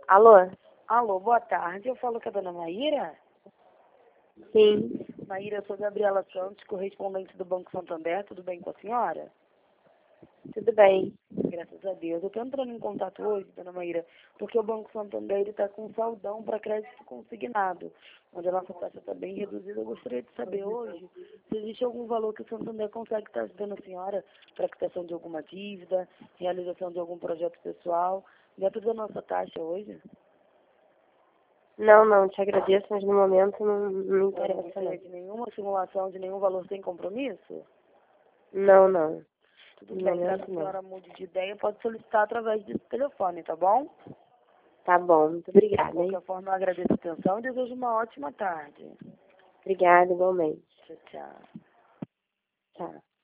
Alô? Alô, boa tarde. Eu falo com a dona Maíra. Sim. Maíra, eu sou Gabriela Santos, correspondente do Banco Santander. Tudo bem com a senhora? Tudo bem. Graças a Deus. Eu estou entrando em contato hoje, dona Maíra, porque o Banco Santander está com um saldão para crédito consignado, onde a nossa taxa está bem reduzida. Eu gostaria de saber hoje se existe algum valor que o Santander consegue estar ajudando a senhora para a quitação de alguma dívida, realização de algum projeto pessoal, dentro da nossa taxa hoje. Não, te agradeço, mas no momento não me Não interessa, gostaria de nenhuma simulação, de nenhum valor sem compromisso? não. Tudo No bem, caso momento a não. senhora mude de ideia, pode solicitar através desse telefone, tá bom? Tá bom, muito De obrigada, hein? qualquer forma, eu agradeço a atenção e desejo uma ótima tarde. Obrigada, igualmente. Tchau, tchau. Tchau.